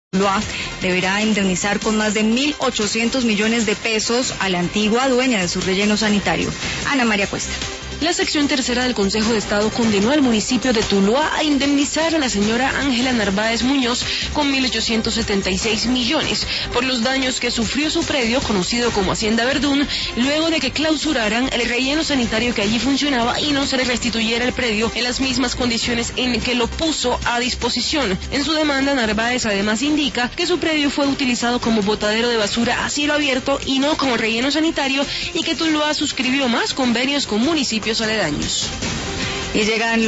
Tuluá deberá indemnizar con más de 1.800 millones de pesos a la antigua dueña de su relleno sanitario. Ana María Cuesta. La sección tercera del Consejo de Estado condenó al municipio de Tuluá a indemnizar a la señora Ángela Narváez Muñoz con 1.876 millones por los daños que sufrió su predio, conocido como Hacienda Verdún, luego de que clausuraran el relleno sanitario que allí funcionaba y no se le restituyera el predio en las mismas condiciones en que lo puso a disposición. En su demanda, Narváez además indica que su predio fue utilizado como botadero de basura a cielo abierto y no como relleno sanitario, y que Tuluá suscribió más convenios con municipios aledaños. Y llegan